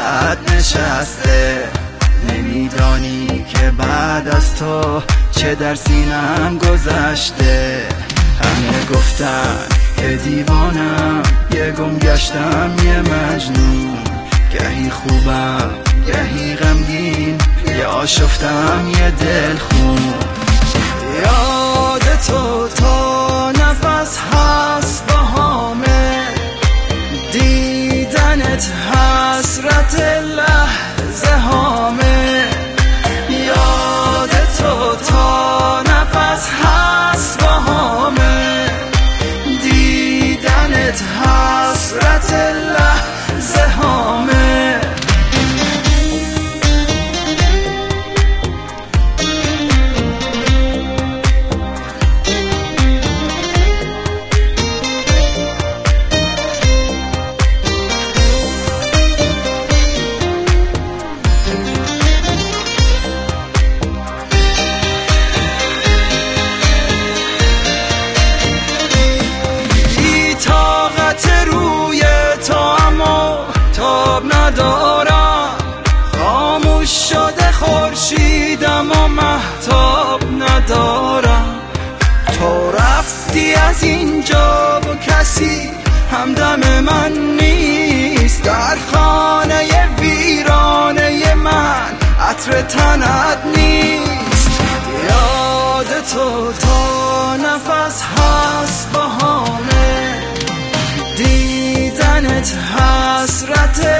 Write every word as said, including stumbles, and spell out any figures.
دلت نشسته. نمیدانی که بعد از تو چه در سینم گذشته. همه گفتن که دیوانم، یه گم گشتم یه مجنون. گهی خوبم گهی غمگین، یه آشفتم یه دلخون. یاد تو تا نفس هست بهامه، دیدنت حسرت لحظه هامه. یاد تو تا نفس هست بهامه، دیدنت حسرت لحظه هامه. ندارم خاموش شده خورشیدم و مهتاب ندارم. تو رفتی از اینجا و کسی همدم من نیست. در خانه ویرانه من عطر تنت نیست. یاد تو تا نفس هست بهامه، دیدنت حسرت